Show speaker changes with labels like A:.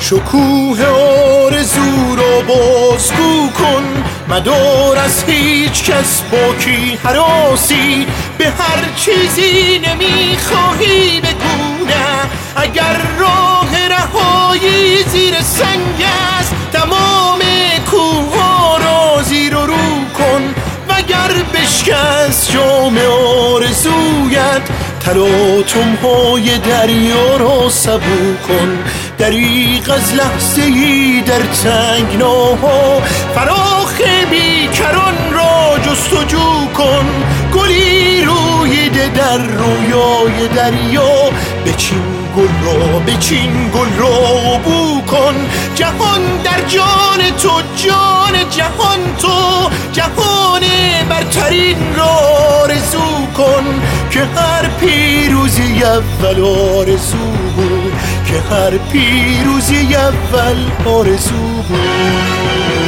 A: شکوه آرزو رو بازگو کن، مدار از هیچ کس باکی هراسی، به هر چیزی نمیخواهی بگو نه. اگر راه رهایی زیر سنگ است، تمام کوه ها را زیر و رو کن، وگر بشکست جام آرزویت، تلاطم های دریا را سبو کن. دریغ از لحظه ای در تنگناها، فراخ بیکران را جستجو کن. گلی رویده در رویای دریا، بچین گل را بو کن. جهان در جان تو، جان جهان تو، جهان برترین را آرزو کن. که هر پیروزی اول آرزو بود، که هر پیروزی اول آرزو بود.